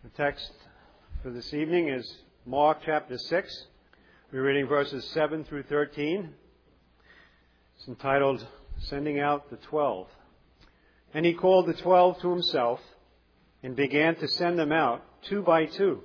The text for this evening is Mark chapter 6. We're reading verses 7 through 13. It's entitled, Sending Out the 12. And he called the 12 to himself and began to send them out 2 by 2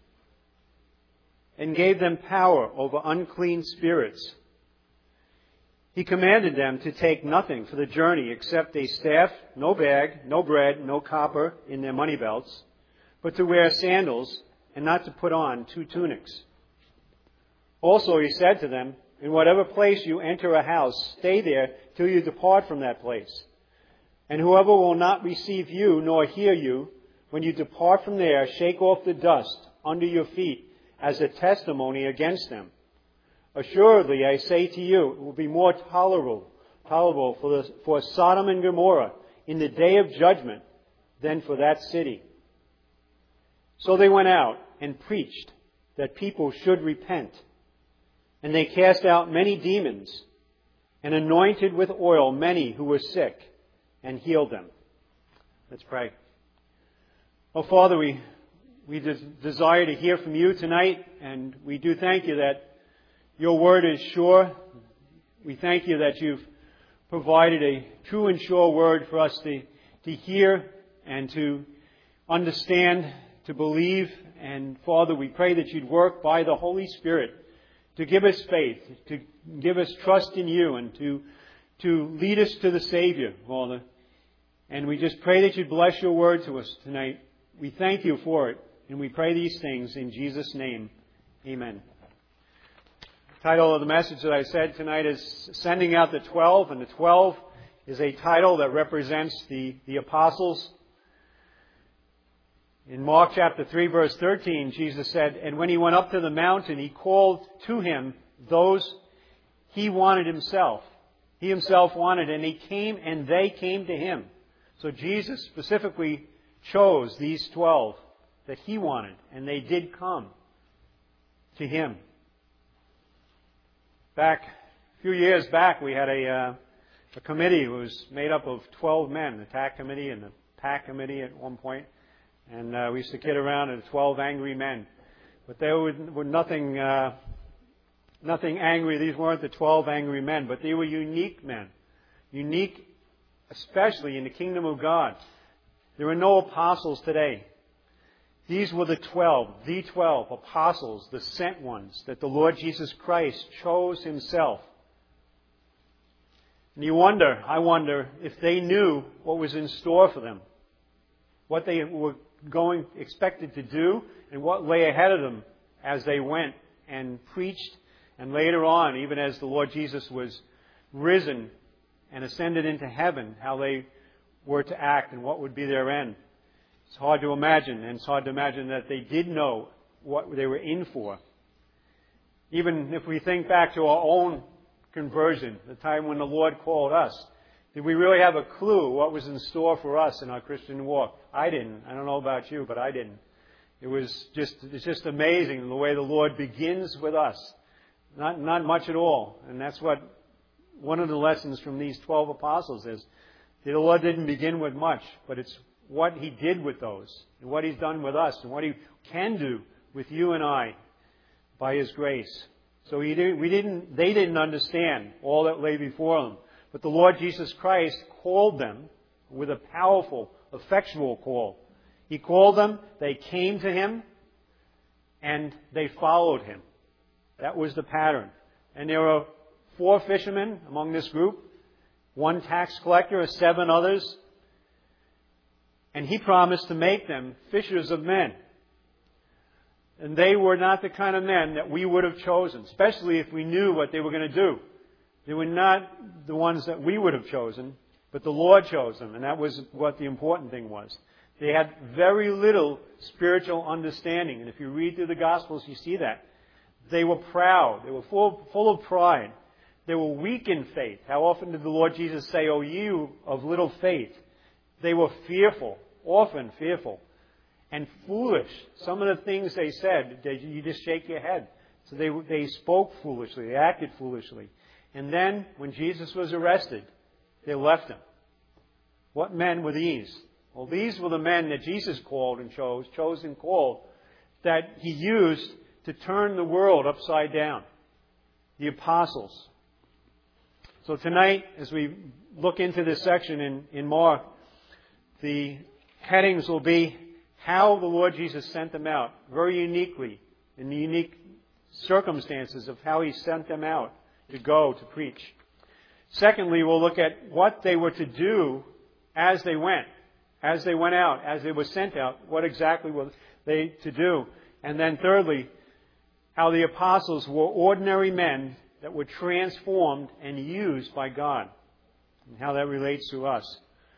and gave them power over unclean spirits. He commanded them to take nothing for the journey except a staff, no bag, no bread, no copper in their money belts, but to wear sandals and not to put on 2 tunics. Also he said to them, in whatever place you enter a house, stay there till you depart from that place. And whoever will not receive you nor hear you, when you depart from there, shake off the dust under your feet as a testimony against them. Assuredly, I say to you, it will be more tolerable for Sodom and Gomorrah in the day of judgment than for that city. So they went out and preached that people should repent. And they cast out many demons and anointed with oil many who were sick and healed them. Let's pray. Oh, Father, we desire to hear from you tonight, and we do thank you that your word is sure. We thank you that you've provided a true and sure word for us to hear and to understand, to believe. And Father, we pray that you'd work by the Holy Spirit to give us faith, to give us trust in you, and to lead us to the Savior, Father. And we just pray that you'd bless your word to us tonight. We thank you for it, and we pray these things in Jesus' name. Amen. The title of the message that I said tonight is Sending Out the 12, and the 12 is a title that represents the apostles. In Mark chapter 3, verse 13, Jesus said, and when he went up to the mountain, he called to him those he wanted himself. He himself wanted, and he came, and they came to him. So Jesus specifically chose these 12 that he wanted, and they did come to him. A few years back, we had a committee. It was made up of 12 men, the TAC committee and the PAC committee at one point. And we used to kid around at 12 angry men. But they were nothing angry. These weren't the 12 angry men, but they were unique men. Unique, especially in the kingdom of God. There are no apostles today. These were the 12 apostles, the sent ones that the Lord Jesus Christ chose himself. And I wonder if they knew what was in store for them, what they were expected to do, and what lay ahead of them as they went and preached, and later on, even as the Lord Jesus was risen and ascended into heaven, how they were to act and what would be their end. It's hard to imagine, and it's hard to imagine that they did know what they were in for. Even if we think back to our own conversion, the time when the Lord called us, did we really have a clue what was in store for us in our Christian walk? I didn't. I don't know about you, but I didn't. It's just amazing the way the Lord begins with us. Not much at all. And that's what one of the lessons from these 12 apostles is. The Lord didn't begin with much, but it's what he did with those, and what he's done with us, and what he can do with you and I by his grace. So they didn't understand all that lay before them. But the Lord Jesus Christ called them with a powerful, effectual call. He called them, they came to him, and they followed him. That was the pattern. And there were 4 fishermen among this group, 1 tax collector, and 7 others. And he promised to make them fishers of men. And they were not the kind of men that we would have chosen, especially if we knew what they were going to do. They were not the ones that we would have chosen, but the Lord chose them, and that was what the important thing was. They had very little spiritual understanding, and if you read through the Gospels, you see that. They were proud. They were full of pride. They were weak in faith. How often did the Lord Jesus say, "O you of little faith"? They were fearful, often fearful, and foolish. Some of the things they said, you just shake your head. So they spoke foolishly. They acted foolishly. And then, when Jesus was arrested, they left him. What men were these? Well, these were the men that Jesus called and chose and called, that He used to turn the world upside down. The apostles. So tonight, as we look into this section in Mark, the headings will be how the Lord Jesus sent them out, very uniquely, in the unique circumstances of how He sent them out to go to preach. Secondly, we'll look at what they were to do as they went out, as they were sent out, what exactly were they to do. And then thirdly, how the apostles were ordinary men that were transformed and used by God, and how that relates to us.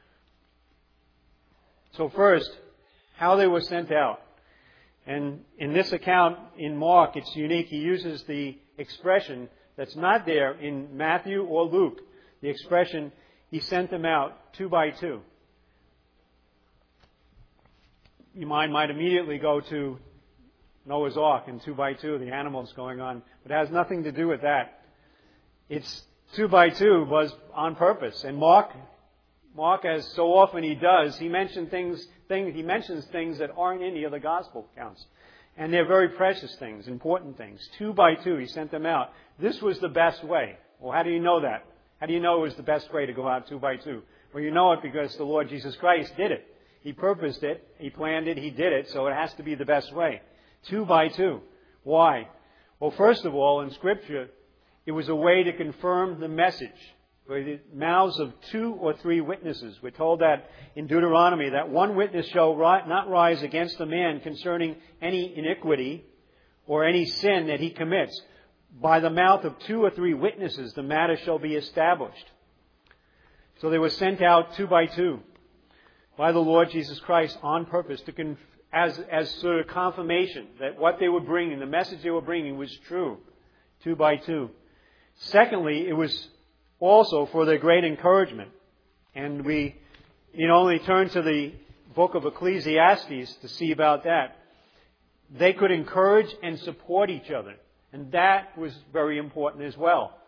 So first, how they were sent out. And in this account in Mark, it's unique. He uses the expression that's not there in Matthew or Luke. The expression, He sent them out 2 by 2. Your mind might immediately go to Noah's Ark and 2 by 2, the animals going on. But it has nothing to do with that. It's 2 by 2 was on purpose. And Mark, as so often he does, he mentions things that aren't in the other gospel accounts. And they're very precious things, important things. 2 by 2, He sent them out. This was the best way. Well, how do you know that? How do you know it was the best way to go out 2 by 2? Well, you know it because the Lord Jesus Christ did it. He purposed it, He planned it, He did it, so it has to be the best way. 2 by 2. Why? Well, first of all, in Scripture, it was a way to confirm the message. By the mouths of 2 or 3 witnesses. We're told that in Deuteronomy, that one witness shall not rise against a man concerning any iniquity or any sin that he commits. By the mouth of 2 or 3 witnesses, the matter shall be established. So they were sent out 2 by 2 by the Lord Jesus Christ on purpose to as sort of confirmation that what they were bringing, the message they were bringing was true. 2 by 2. Secondly, it was also for their great encouragement. And we need only turn to the book of Ecclesiastes to see about that. They could encourage and support each other. And that was very important as well.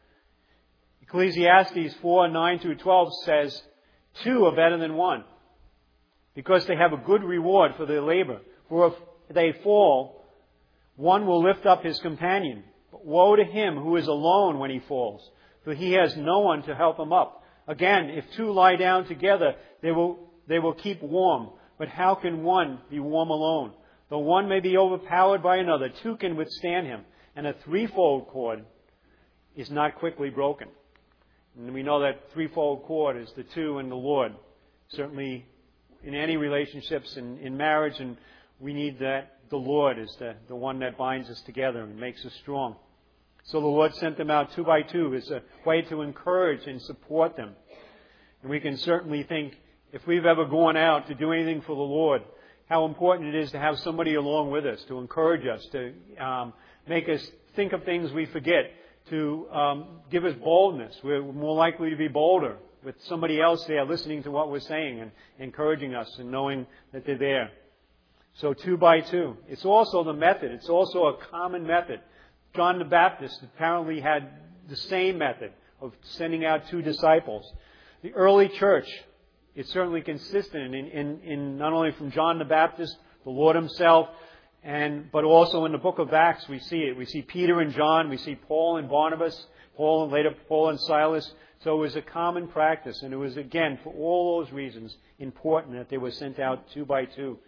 Ecclesiastes 4:9-12 says, 2 are better than 1, because they have a good reward for their labor. For if they fall, one will lift up his companion. But woe to him who is alone when he falls, for he has no one to help him up. Again, if 2 lie down together, they will keep warm. But how can one be warm alone? Though one may be overpowered by another, 2 can withstand him. And a threefold cord is not quickly broken. And we know that threefold cord is the 2 and the Lord. Certainly in any relationships, in marriage, and we need that. The Lord is the one that binds us together and makes us strong. So the Lord sent them out 2 by 2 as a way to encourage and support them. And we can certainly think, if we've ever gone out to do anything for the Lord, how important it is to have somebody along with us, to encourage us, to make us think of things we forget, to give us boldness. We're more likely to be bolder with somebody else there listening to what we're saying and encouraging us and knowing that they're there. So 2 by 2. It's also the method. It's also a common method. John the Baptist apparently had the same method of sending out 2 disciples. The early church is certainly consistent in not only from John the Baptist, the Lord Himself, but also in the book of Acts we see it. We see Peter and John, we see Paul and Barnabas, later Paul and Silas. So it was a common practice, and it was, again, for all those reasons, important that they were sent out 2 by 2.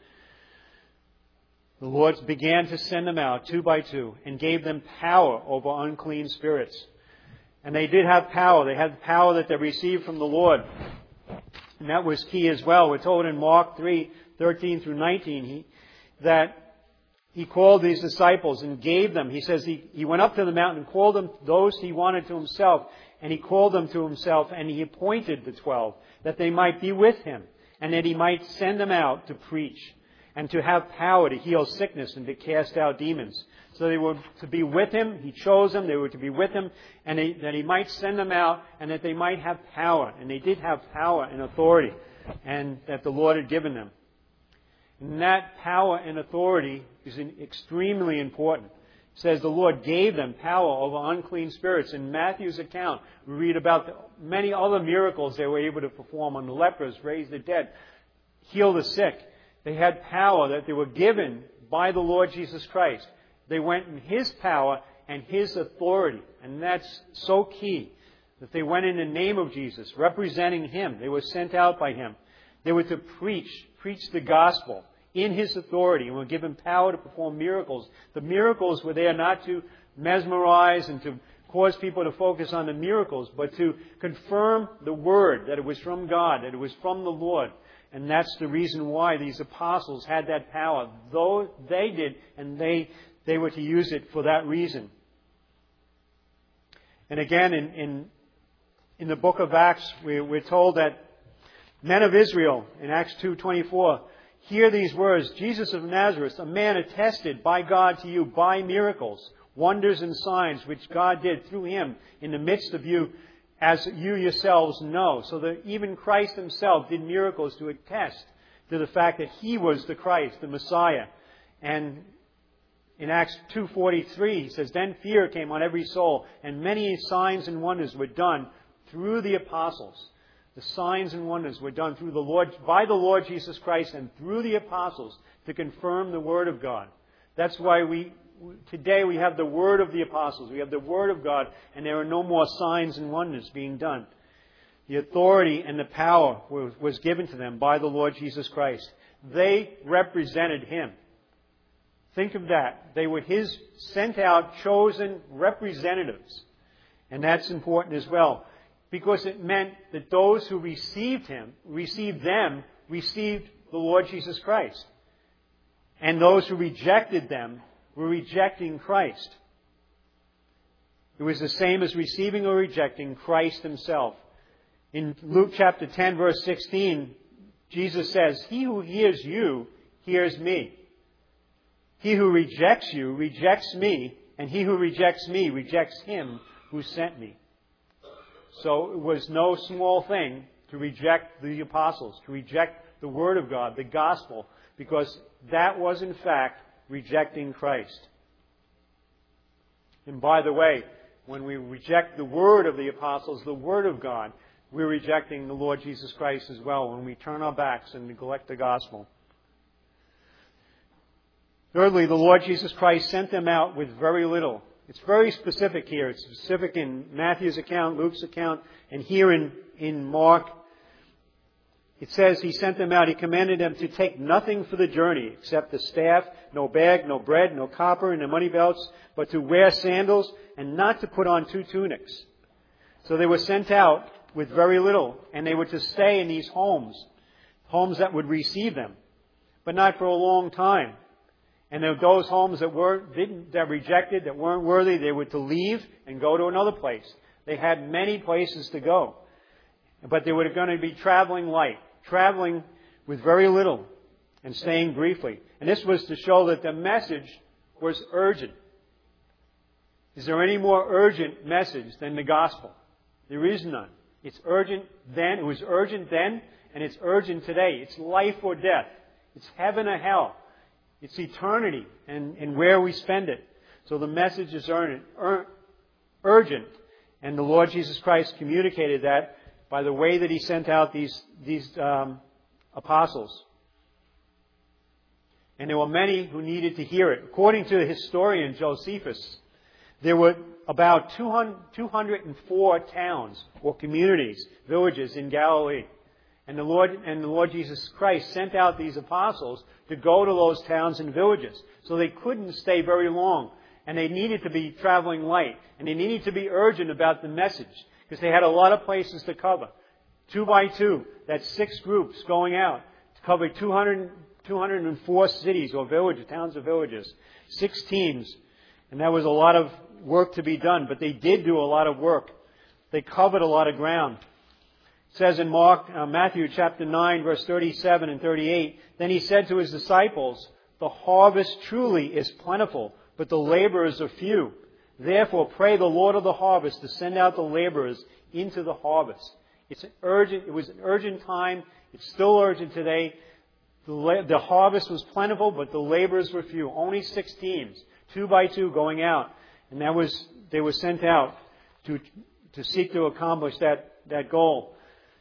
The Lord began to send them out 2 by 2 and gave them power over unclean spirits. And they did have power. They had the power that they received from the Lord. And that was key as well. We're told in Mark 3:13-19 that He called these disciples and gave them. He says He went up to the mountain and called them those He wanted to Himself. And He called them to Himself, and He appointed the 12 that they might be with Him and that He might send them out to preach and to have power to heal sickness and to cast out demons. So they were to be with Him. He chose them. They were to be with Him, and that He might send them out and that they might have power. And they did have power and authority, and that the Lord had given them. And that power and authority is extremely important. It says the Lord gave them power over unclean spirits. In Matthew's account, we read about the many other miracles they were able to perform on the lepers, raise the dead, heal the sick. They had power that they were given by the Lord Jesus Christ. They went in His power and His authority. And that's so key, that they went in the name of Jesus, representing Him. They were sent out by Him. They were to preach the gospel in His authority, and were given power to perform miracles. The miracles were there not to mesmerize and to cause people to focus on the miracles, but to confirm the Word, that it was from God, that it was from the Lord. And that's the reason why these apostles had that power. Though they did, and they were to use it for that reason. And again, in the book of Acts, we're told that men of Israel, in Acts 2:24, hear these words, Jesus of Nazareth, a man attested by God to you by miracles, wonders and signs which God did through Him in the midst of you, as you yourselves know. So that even Christ Himself did miracles to attest to the fact that He was the Christ, the Messiah. And in Acts 2:43, he says, then fear came on every soul, and many signs and wonders were done through the apostles. The signs and wonders were done through by the Lord Jesus Christ and through the apostles to confirm the Word of God. That's why today we have the Word of the apostles. We have the Word of God, and there are no more signs and wonders being done. The authority and the power was given to them by the Lord Jesus Christ. They represented Him. Think of that. They were His sent out, chosen representatives. And that's important as well, because it meant that those who received them, received the Lord Jesus Christ. And those who rejected them were rejecting Christ. It was the same as receiving or rejecting Christ Himself. In Luke chapter 10, verse 16, Jesus says, he who hears you, hears me. He who rejects you, rejects me. And he who rejects me, rejects Him who sent me. So it was no small thing to reject the apostles, to reject the Word of God, the gospel, because that was in fact rejecting Christ. And by the way, when we reject the Word of the apostles, the Word of God, we're rejecting the Lord Jesus Christ as well when we turn our backs and neglect the gospel. Thirdly, the Lord Jesus Christ sent them out with very little. It's very specific here. It's specific in Matthew's account, Luke's account, and here in Mark. It says He sent them out. He commanded them to take nothing for the journey except the staff, no bag, no bread, no copper in their money belts, but to wear sandals and not to put on 2 tunics. So they were sent out with very little, and they were to stay in these homes that would receive them, but not for a long time. And those homes that rejected, that weren't worthy, they were to leave and go to another place. They had many places to go. But they were going to be traveling light, traveling with very little and staying briefly. And this was to show that the message was urgent. Is there any more urgent message than the gospel? There is none. It's urgent then. It was urgent then, and it's urgent today. It's life or death. It's heaven or hell. It's eternity and where we spend it. So the message is urgent. And the Lord Jesus Christ communicated that by the way that He sent out these apostles. And there were many who needed to hear it. According to the historian Josephus, there were about 204 towns or communities, villages in Galilee. And the Lord Jesus Christ sent out these apostles to go to those towns and villages. So they couldn't stay very long. And they needed to be traveling light. And they needed to be urgent about the message, because they had a lot of places to cover. 2 by 2. That's 6 groups going out to cover 204 cities or villages, towns or villages. 6 teams. And that was a lot of work to be done. But they did do a lot of work. They covered a lot of ground. It says in Matthew chapter 9, verse 37 and 38, then He said to His disciples, the harvest truly is plentiful, but the laborers are few. Therefore pray the Lord of the harvest to send out the laborers into the harvest. It was an urgent time. It's still urgent today. The harvest was plentiful, but the laborers were few. Only 6 teams, 2 by 2 going out. And they were sent out to seek to accomplish that goal.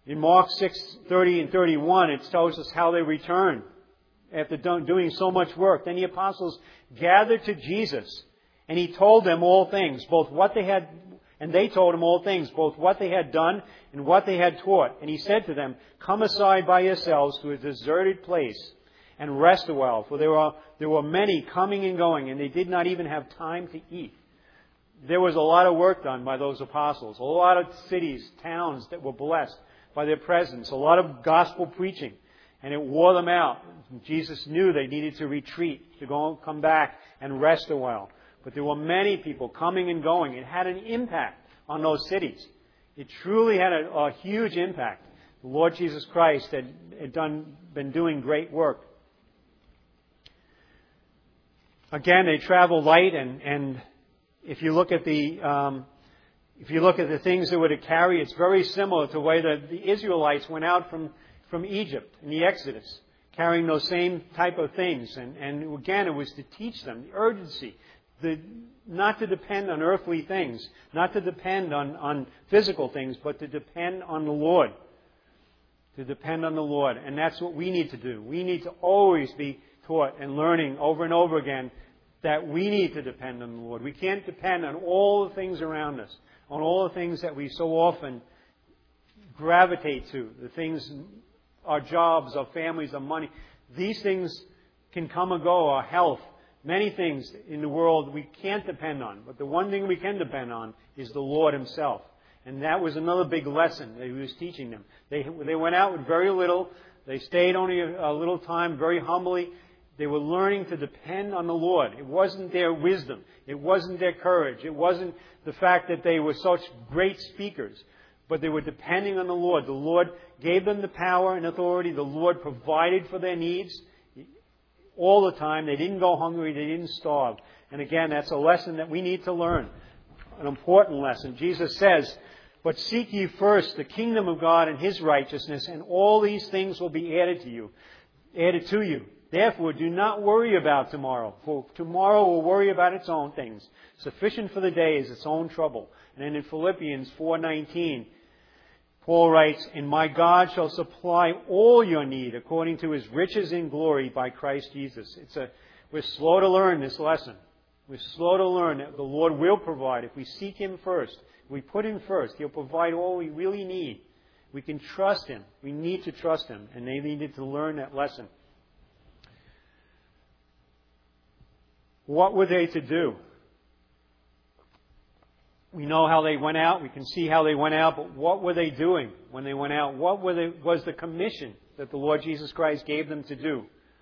In Mark 6:30 and 31, it tells us how they returned after doing so much work. Then the apostles gathered to Jesus, and He told them all things, both what they had, and they told Him all things, both what they had done and what they had taught. And He said to them, "Come aside by yourselves to a deserted place and rest a while, for there were many coming and going, and they did not even have time to eat." There was a lot of work done by those apostles, a lot of cities, towns that were blessed by their presence, a lot of gospel preaching, and it wore them out. Jesus knew they needed to retreat, to go and come back and rest a while. But there were many people coming and going. It had an impact on those cities. It truly had a huge impact. The Lord Jesus Christ had been doing great work. Again, they traveled light, and if you look at the things they were to carry, it's very similar to the way that the Israelites went out from Egypt in the Exodus, carrying those same type of things. And again, it was to teach them the urgency, not to depend on earthly things, not to depend on physical things, but to depend on the Lord. To depend on the Lord. And that's what we need to do. We need to always be taught and learning over and over again that we need to depend on the Lord. We can't depend on all the things around us, on all the things that we so often gravitate to, the things, our jobs, our families, our money. These things can come and go, our health. Many things in the world we can't depend on. But the one thing we can depend on is the Lord Himself. And that was another big lesson that He was teaching them. They went out with very little. They stayed only a little time, very humbly. They were learning to depend on the Lord. It wasn't their wisdom. It wasn't their courage. It wasn't the fact that they were such great speakers. But they were depending on the Lord. The Lord gave them the power and authority. The Lord provided for their needs all the time. They didn't go hungry. They didn't starve. And again, that's a lesson that we need to learn. An important lesson. Jesus says, "But seek ye first the kingdom of God and His righteousness, and all these things will be added to you. Therefore, do not worry about tomorrow, for tomorrow will worry about its own things. Sufficient for the day is its own trouble." And then in Philippians 4:19, Paul writes, "And my God shall supply all your need according to His riches in glory by Christ Jesus." We're slow to learn this lesson. We're slow to learn that the Lord will provide if we seek Him first. If we put Him first, He'll provide all we really need. We can trust Him. We need to trust Him. And they needed to learn that lesson. What were they to do? We know how they went out. We can see how they went out. But what were they doing when they went out? What was the commission that the Lord Jesus Christ gave them to do?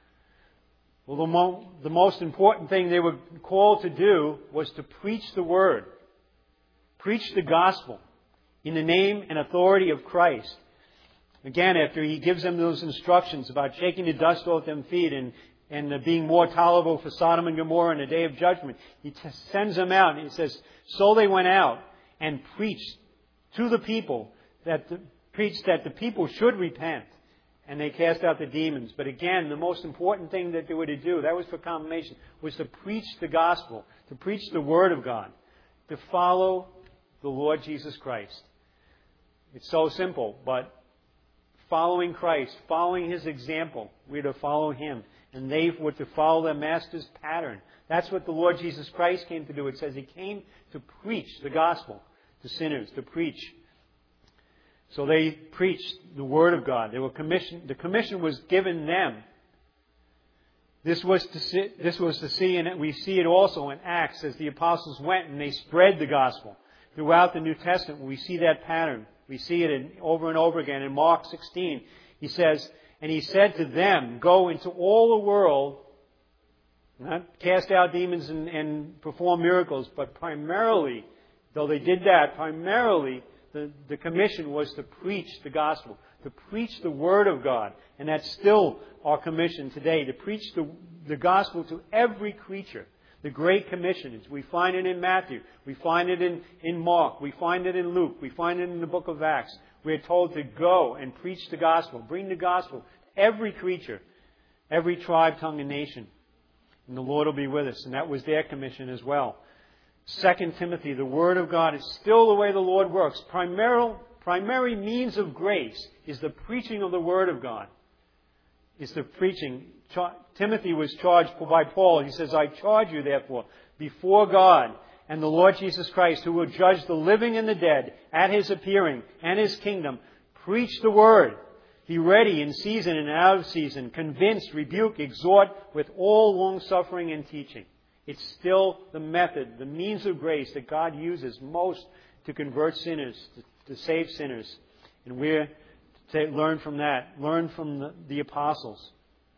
Well, the most important thing they were called to do was to preach the Word. Preach the gospel in the name and authority of Christ. Again, after He gives them those instructions about shaking the dust off their feet and being more tolerable for Sodom and Gomorrah in the day of judgment, He sends them out and He says, "So they went out and preached to the people that the people should repent, and they cast out the demons." But again, the most important thing that they were to do, that was for confirmation, was to preach the gospel, to preach the Word of God, to follow the Lord Jesus Christ. It's so simple, but following Christ, following His example, we're to follow Him. And they were to follow their Master's pattern. That's what the Lord Jesus Christ came to do. It says He came to preach the gospel to sinners, to preach. So they preached the Word of God. They were commissioned. The commission was given them. This was to see, and we see it also in Acts as the apostles went and they spread the gospel. Throughout the New Testament, we see that pattern. We see it over and over again. In Mark 16, He says, "And He said to them, go into all the world," not cast out demons and perform miracles, but primarily, though they did that, primarily the commission was to preach the gospel, to preach the Word of God. And that's still our commission today, to preach the gospel to every creature. The Great Commission. We find it in Matthew. We find it in Mark. We find it in Luke. We find it in the book of Acts. We're told to go and preach the gospel. Bring the gospel to every creature, every tribe, tongue, and nation. And the Lord will be with us. And that was their commission as well. 2 Timothy, the Word of God is still the way the Lord works. primary means of grace is the preaching of the Word of God. It's the preaching. Timothy was charged by Paul. He says, I charge you, therefore, before God and the Lord Jesus Christ, who will judge the living and the dead at His appearing and His kingdom, preach the Word. Be ready in season and out of season. Convince, rebuke, exhort with all long-suffering and teaching. It's still the method, the means of grace that God uses most to convert sinners, to save sinners. And we're to learn from that. Learn from the apostles.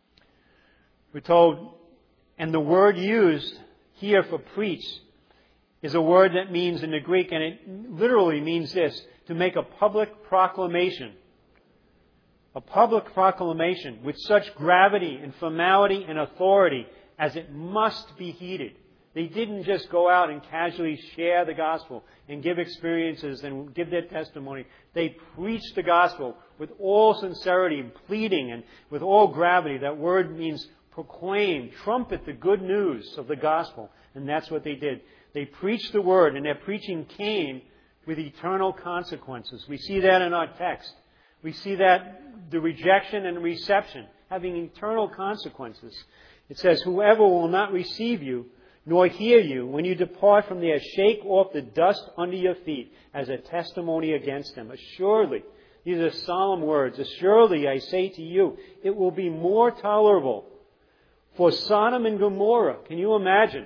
We're told, and the word used here for preach is a word that means in the Greek, and it literally means this, to make a public proclamation. A public proclamation with such gravity and formality and authority as it must be heeded. They didn't just go out and casually share the gospel and give experiences and give their testimony. They preached the gospel with all sincerity and pleading and with all gravity. That word means proclaim, trumpet the good news of the gospel. And that's what they did. They preached the word, and their preaching came with eternal consequences. We see that in our text. We see that the rejection and reception having eternal consequences. It says, whoever will not receive you, nor hear you, when you depart from there, shake off the dust under your feet as a testimony against them. Assuredly, these are solemn words. Assuredly, I say to you, it will be more tolerable for Sodom and Gomorrah. Can you imagine?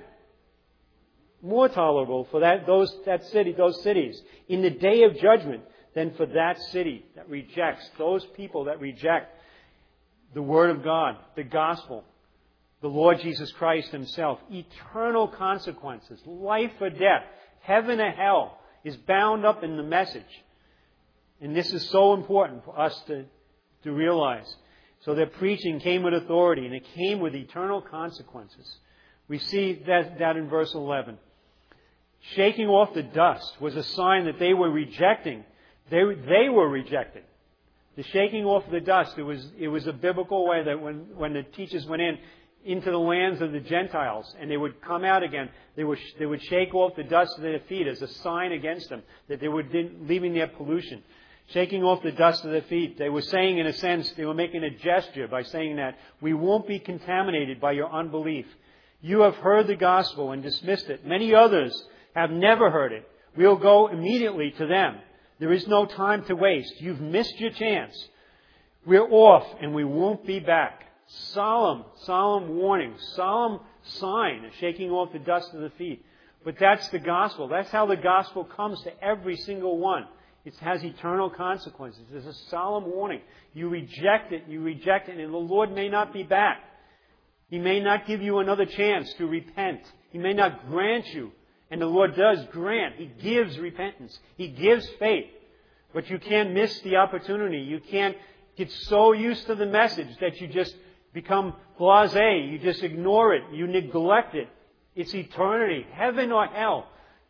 More tolerable for those cities in the day of judgment than for that city that rejects, those people that reject the Word of God, the gospel, the Lord Jesus Christ Himself. Eternal consequences, life or death, heaven or hell, is bound up in the message. And this is so important for us to realize. So their preaching came with authority, and it came with eternal consequences. We see that in verse 11. Shaking off the dust was a sign that they were rejecting. They were rejected. The shaking off of the dust, it was a biblical way that when the teachers went into the lands of the Gentiles and they would come out again, they would shake off the dust of their feet as a sign against them that they were leaving their pollution. Shaking off the dust of their feet. They were saying, in a sense, they were making a gesture by saying that we won't be contaminated by your unbelief. You have heard the gospel and dismissed it. Many others have never heard it. We'll go immediately to them. There is no time to waste. You've missed your chance. We're off and we won't be back. Solemn warning, solemn sign of shaking off the dust of the feet. But that's the gospel. That's how the gospel comes to every single one. It has eternal consequences. There's a solemn warning. You reject it, and the Lord may not be back. He may not give you another chance to repent. He may not grant you. And the Lord does grant. He gives repentance. He gives faith. But you can't miss the opportunity. You can't get so used to the message that you just become blasé. You just ignore it. You neglect it. It's eternity, heaven or hell.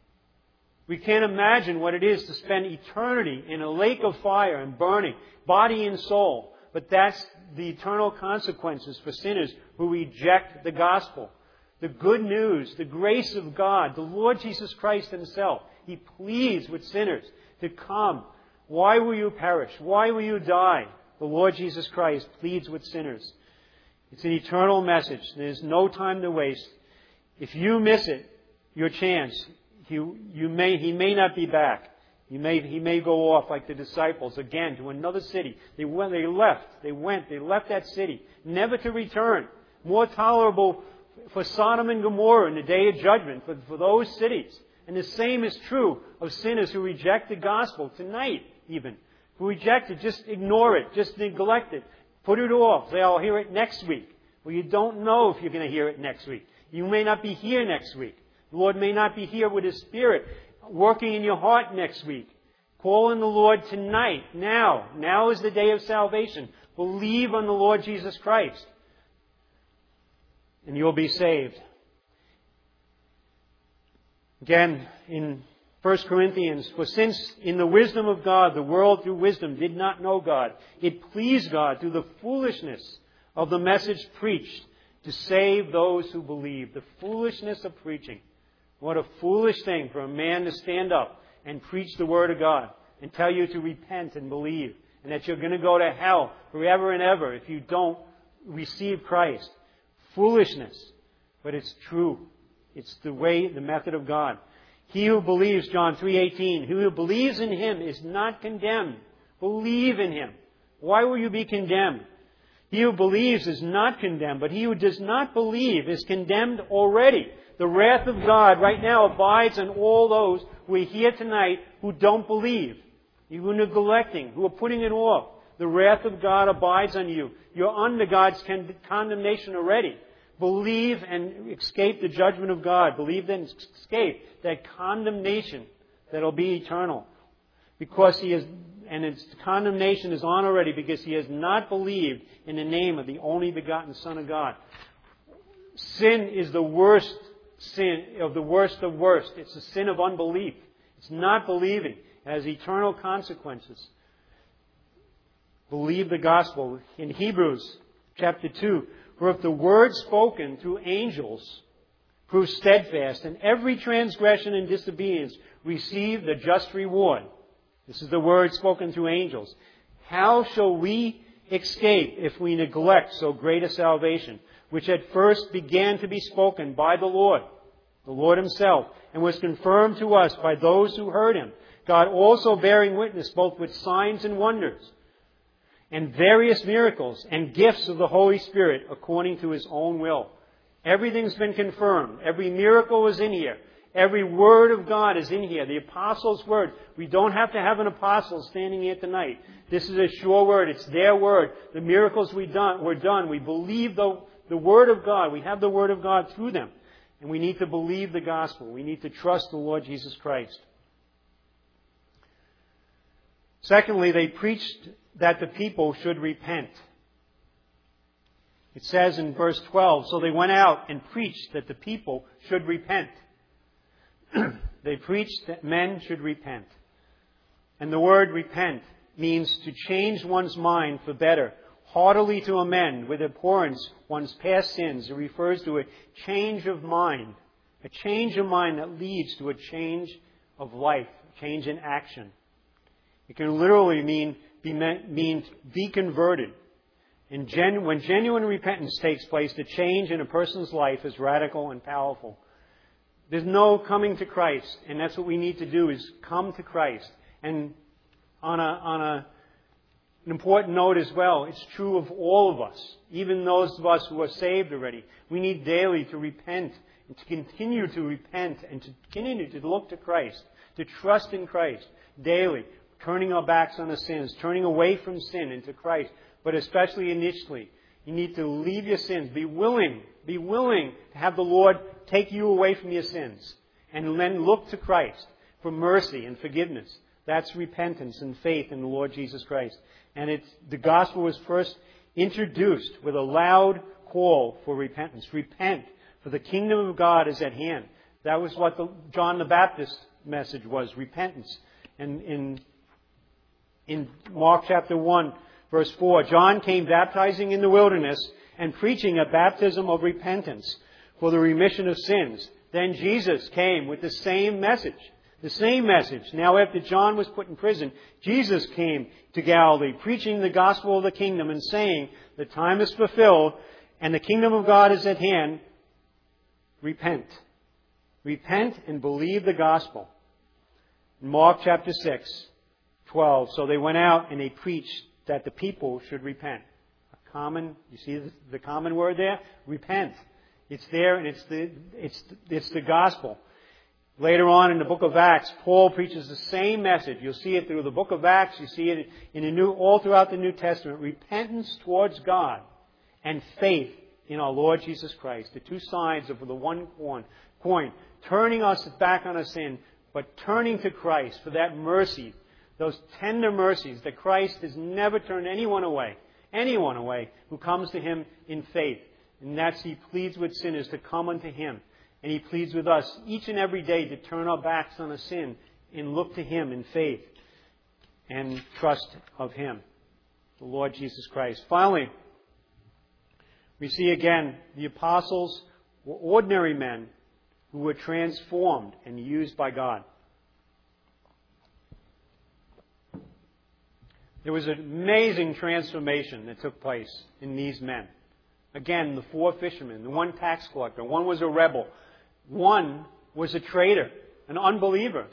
We can't imagine what it is to spend eternity in a lake of fire and burning, body and soul. But that's the eternal consequences for sinners who reject the gospel. The good news, the grace of God, the Lord Jesus Christ Himself. He pleads with sinners to come. Why will you perish? Why will you die? The Lord Jesus Christ pleads with sinners. It's an eternal message. There's no time to waste. If you miss it, your chance, he may not be back. He may go off like the disciples again to another city. They left that city, never to return. More tolerable for Sodom and Gomorrah in the day of judgment for those cities. And the same is true of sinners who reject the gospel tonight even. Who reject it, just ignore it, just neglect it, put it off. Say, I'll hear it next week. Well, you don't know if you're going to hear it next week. You may not be here next week. The Lord may not be here with His Spirit working in your heart next week. Call on the Lord tonight, now. Now is the day of salvation. Believe on the Lord Jesus Christ, and you'll be saved. Again, in 1 Corinthians, for since in the wisdom of God, the world through wisdom did not know God, it pleased God through the foolishness of the message preached to save those who believe. The foolishness of preaching. What a foolish thing for a man to stand up and preach the Word of God and tell you to repent and believe, and that you're going to go to hell forever and ever if you don't receive Christ. Foolishness. But it's true. It's the way, the method of God. He who believes, John 3:18, he who believes in Him is not condemned. Believe in Him. Why will you be condemned? He who believes is not condemned, but he who does not believe is condemned already. The wrath of God right now abides on all those who are here tonight who don't believe, who are neglecting, who are putting it off. The wrath of God abides on you. You're under God's condemnation already. Believe and escape the judgment of God. Believe and escape that condemnation that will be eternal. Because he is, and its condemnation is on already because he has not believed in the name of the only begotten Son of God. Sin is the worst sin of the worst of worst. It's the sin of unbelief. It's not believing. It has eternal consequences. Believe the gospel. In Hebrews chapter 2, for if the word spoken through angels proves steadfast, and every transgression and disobedience receive the just reward. This is the word spoken through angels. How shall we escape if we neglect so great a salvation, which at first began to be spoken by the Lord Himself, and was confirmed to us by those who heard Him, God also bearing witness both with signs and wonders, and various miracles and gifts of the Holy Spirit according to His own will. Everything's been confirmed. Every miracle is in here. Every word of God is in here. The apostles' word. We don't have to have an apostle standing here tonight. This is a sure word. It's their word. The miracles were done. We believe the word of God. We have the word of God through them. And we need to believe the gospel. We need to trust the Lord Jesus Christ. Secondly, they preached that the people should repent. It says in verse 12, so they went out and preached that the people should repent. They preached that men should repent. And the word repent means to change one's mind for better, heartily to amend, with abhorrence one's past sins. It refers to a change of mind that leads to a change of life, a change in action. It can literally mean be converted. And when genuine repentance takes place, the change in a person's life is radical and powerful. There's no coming to Christ, and that's what we need to do, is come to Christ. And on an important note as well, it's true of all of us, even those of us who are saved already. We need daily to repent and to continue to repent and to continue to look to Christ, to trust in Christ daily, turning our backs on the sins, turning away from sin into Christ. But especially initially, you need to leave your sins. Be willing to have the Lord take you away from your sins. And then look to Christ for mercy and forgiveness. That's repentance and faith in the Lord Jesus Christ. And the gospel was first introduced with a loud call for repentance. Repent, for the kingdom of God is at hand. That was what John the Baptist's message was, repentance. And in Mark chapter 1, verse 4, John came baptizing in the wilderness and preaching a baptism of repentance for the remission of sins. Then Jesus came with the same message. The same message. Now after John was put in prison, Jesus came to Galilee, preaching the gospel of the kingdom and saying, the time is fulfilled and the kingdom of God is at hand. Repent. Repent and believe the gospel. In Mark chapter 6, 12, so they went out and they preached that the people should repent. You see the common word there? Repent. It's there, and it's the gospel. Later on in the book of Acts, Paul preaches the same message. You'll see it through the book of Acts. You see it all throughout the New Testament. Repentance towards God and faith in our Lord Jesus Christ. The two sides of the one coin. Turning us back on our sin, but turning to Christ for that mercy. Those tender mercies that Christ has never turned anyone away who comes to Him in faith. And that's He pleads with sinners to come unto Him. And He pleads with us each and every day to turn our backs on the sin and look to Him in faith and trust of Him, the Lord Jesus Christ. Finally, we see again the apostles were ordinary men who were transformed and used by God. There was an amazing transformation that took place in these men. Again, the 4 fishermen, the 1 tax collector, 1 was a rebel, 1 was a traitor, an unbeliever.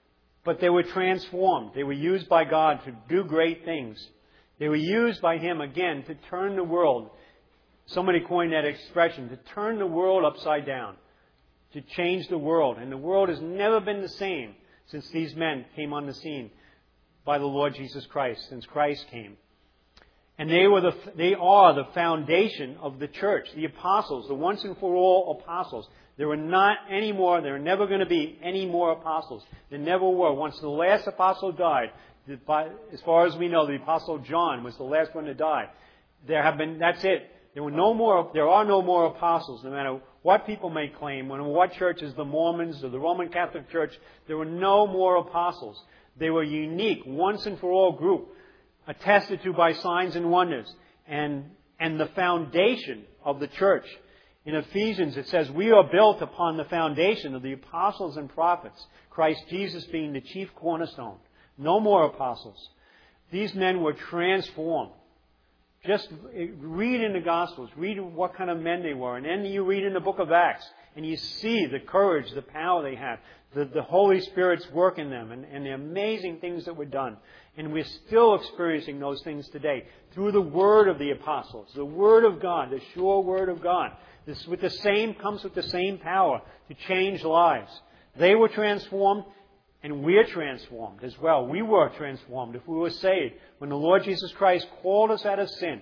But they were transformed. They were used by God to do great things. They were used by Him, again, to turn the world. Somebody coined that expression, to turn the world upside down, to change the world. And the world has never been the same since these men came on the scene by the Lord Jesus Christ, since Christ came. And they are the foundation of the church, the apostles, the once and for all apostles. There were not any more, there are never going to be any more apostles. There never were. Once the last apostle died, as far as we know, the apostle John was the last one to die. That's it. There are no more apostles, no matter what people may claim, no matter what churches, the Mormons or the Roman Catholic Church, there were no more apostles. They were a unique, once and for all group, attested to by signs and wonders, and the foundation of the church. In Ephesians it says, we are built upon the foundation of the apostles and prophets, Christ Jesus being the chief cornerstone. No more apostles. These men were transformed. Just read in the Gospels, read what kind of men they were, and then you read in the book of Acts, and you see the courage, the power they had, the Holy Spirit's work in them, and the amazing things that were done. And we're still experiencing those things today through the Word of the apostles, the Word of God, the sure Word of God. This comes with the same power to change lives. They were transformed, and we're transformed as well. We were transformed if we were saved. When the Lord Jesus Christ called us out of sin,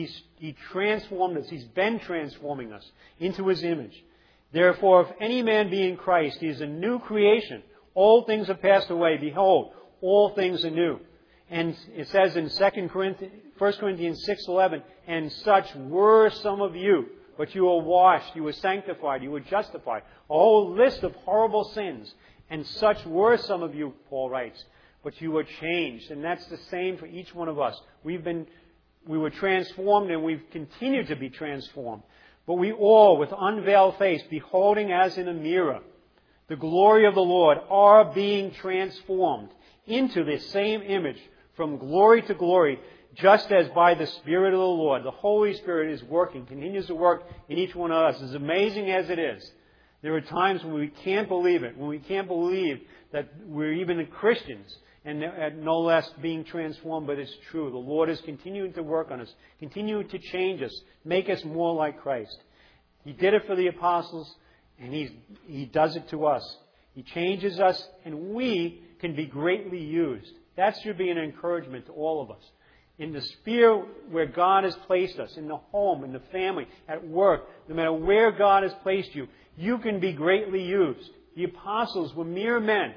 He transformed us. He's been transforming us into His image. Therefore, if any man be in Christ, he is a new creation. Old things have passed away. Behold, all things are new. And it says in 1 Corinthians 6:11, and such were some of you, but you were washed, you were sanctified, you were justified. A whole list of horrible sins. And such were some of you, Paul writes, but you were changed. And that's the same for each one of us. We were transformed and we've continued to be transformed. But we all, with unveiled face, beholding as in a mirror the glory of the Lord, are being transformed into the same image from glory to glory, just as by the Spirit of the Lord. The Holy Spirit is working, continues to work in each one of us, as amazing as it is. There are times when we can't believe it, when we can't believe that we're even Christians, and no less being transformed, but it's true. The Lord is continuing to work on us, continuing to change us, make us more like Christ. He did it for the apostles, and He does it to us. He changes us, and we can be greatly used. That should be an encouragement to all of us. In the sphere where God has placed us, in the home, in the family, at work, no matter where God has placed you, you can be greatly used. The apostles were mere men,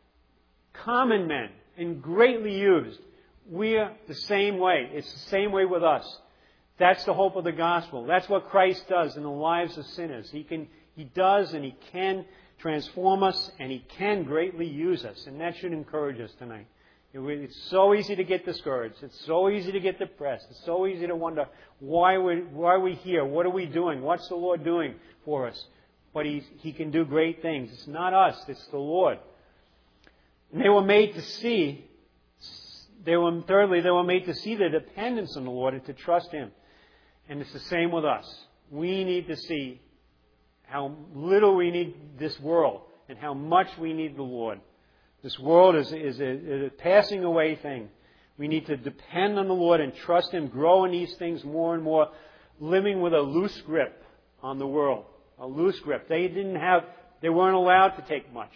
common men, and greatly used. We're the same way. It's the same way with us. That's the hope of the gospel. That's what Christ does in the lives of sinners. He does and He can transform us, and He can greatly use us. And that should encourage us tonight. It's so easy to get discouraged. It's so easy to get depressed. It's so easy to wonder, why are we here? What are we doing? What's the Lord doing for us? But He can do great things. It's not us. It's the Lord. And they were made to see, thirdly, they were made to see their dependence on the Lord and to trust Him. And it's the same with us. We need to see how little we need this world and how much we need the Lord. This world is a passing away thing. We need to depend on the Lord and trust Him, grow in these things more and more, living with a loose grip on the world. A loose grip. They weren't allowed to take much.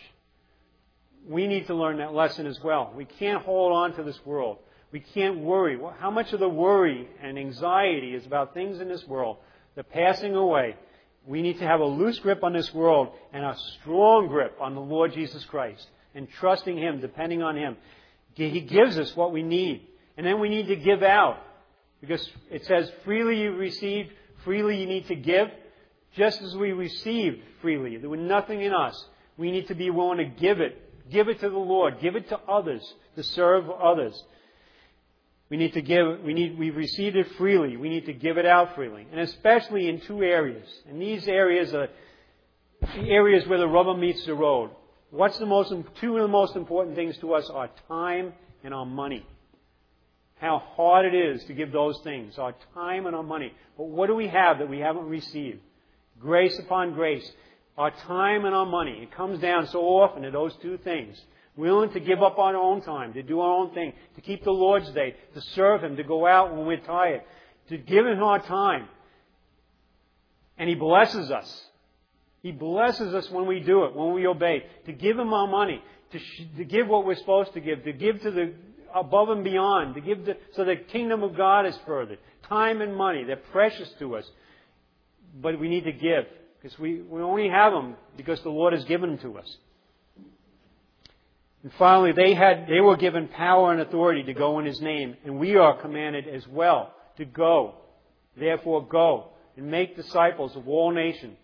We need to learn that lesson as well. We can't hold on to this world. We can't worry. How much of the worry and anxiety is about things in this world? They're passing away. We need to have a loose grip on this world and a strong grip on the Lord Jesus Christ. And trusting Him, depending on Him. He gives us what we need. And then we need to give out. Because it says, freely you received, freely you need to give. Just as we received freely. There was nothing in us. We need to be willing to give it. Give it to the Lord. Give it to others. To serve others. We need to give. We've received it freely. We need to give it out freely. And especially in 2 areas. And these areas are the areas where the rubber meets the road. Two of the most important things to us are time and our money. how hard it is to give those things, our time and our money. But what do we have that we haven't received? Grace upon grace. Our time and our money. It comes down so often to those two things. Willing to give up our own time, to do our own thing, to keep the Lord's Day, to serve Him, to go out when we're tired, to give Him our time. And He blesses us. He blesses us when we do it, when we obey. To give Him our money, to give what we're supposed to give to the above and beyond, to give so the kingdom of God is furthered. Time and money, they're precious to us. But we need to give, because we only have them because the Lord has given them to us. And finally, they were given power and authority to go in His name. And we are commanded as well to go. Therefore, go and make disciples of all nations,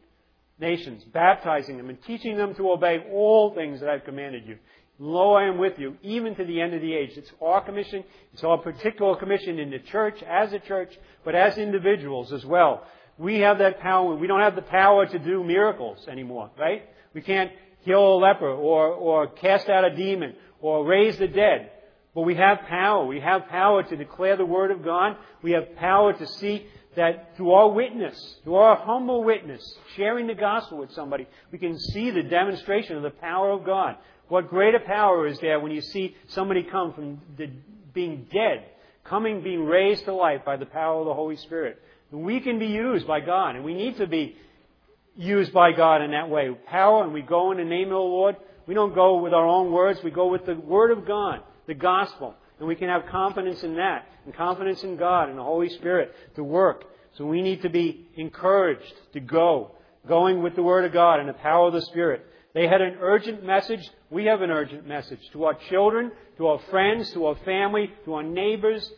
baptizing them and teaching them to obey all things that I've commanded you. Lo, I am with you, even to the end of the age. It's our commission. It's our particular commission in the church, but as individuals as well. We have that power. We don't have the power to do miracles anymore, right? We can't heal a leper or cast out a demon or raise the dead. But we have power. We have power to declare the Word of God. We have power to see that through our witness, through our humble witness, sharing the gospel with somebody, we can see the demonstration of the power of God. What greater power is there when you see somebody come from being dead, being raised to life by the power of the Holy Spirit. We can be used by God, and we need to be used by God in that way. Power, and we go in the name of the Lord. We don't go with our own words. We go with the Word of God, the gospel. And we can have confidence in that, and confidence in God and the Holy Spirit to work. So we need to be encouraged to go, going with the Word of God and the power of the Spirit. They had an urgent message. We have an urgent message to our children, to our friends, to our family, to our neighbors.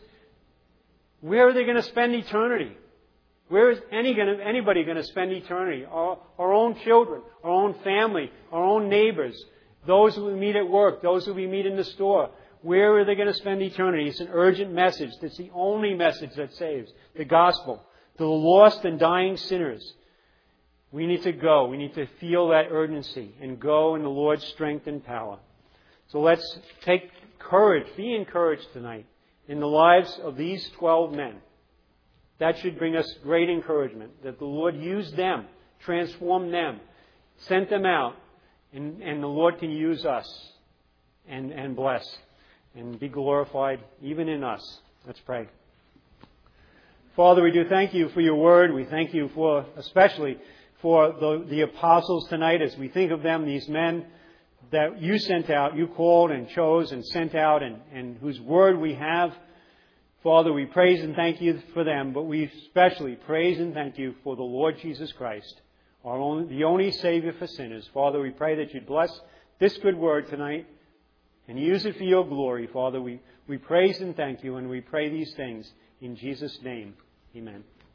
Where are they going to spend eternity? Where is anybody going to spend eternity? Our own children, our own family, our own neighbors, those who we meet at work, those who we meet in the store. Where are they going to spend eternity? It's an urgent message. It's the only message that saves, the gospel. To the lost and dying sinners. We need to go. We need to feel that urgency and go in the Lord's strength and power. So let's take courage, be encouraged tonight in the lives of these 12 men. That should bring us great encouragement, that the Lord used them, transformed them, sent them out, and the Lord can use us and bless and be glorified even in us. Let's pray. Father, we do thank you for your word. We thank you especially for the apostles tonight as we think of them, these men that you sent out, you called and chose and sent out and whose word we have. Father, we praise and thank you for them, but we especially praise and thank you for the Lord Jesus Christ, the only Savior for sinners. Father, we pray that you'd bless this good word tonight and use it for your glory. Father, we praise and thank you, and we pray these things in Jesus' name. Amen.